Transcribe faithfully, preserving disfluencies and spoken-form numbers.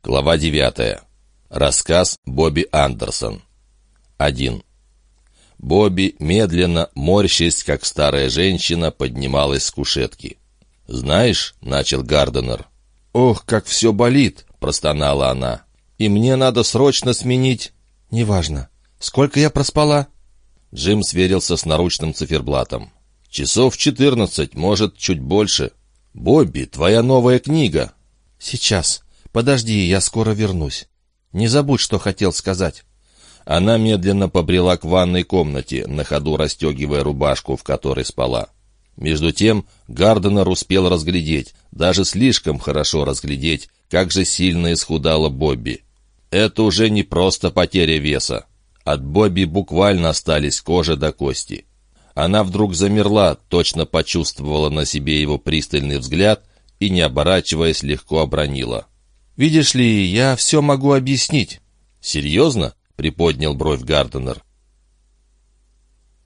Глава девятая. Рассказ Бобби Андерсон. один. Бобби, медленно, морщась, как старая женщина, поднималась с кушетки. «Знаешь», — начал Гарденер. «Ох, как все болит», — простонала она. «И мне надо срочно сменить...» «Неважно. Сколько я проспала?» Джим сверился с наручным циферблатом. «Часов четырнадцать, может, чуть больше. Бобби, твоя новая книга». «Сейчас. Подожди, я скоро вернусь. Не забудь, что хотел сказать». Она медленно побрела к ванной комнате, на ходу расстегивая рубашку, в которой спала. Между тем Гарденер успел разглядеть, даже слишком хорошо разглядеть, как же сильно исхудала Бобби. Это уже не просто потеря веса. От Бобби буквально остались кожа до кости. Она вдруг замерла, точно почувствовала на себе его пристальный взгляд и, не оборачиваясь, легко обронила. «Видишь ли, я все могу объяснить». «Серьезно?» — приподнял бровь Гарденер.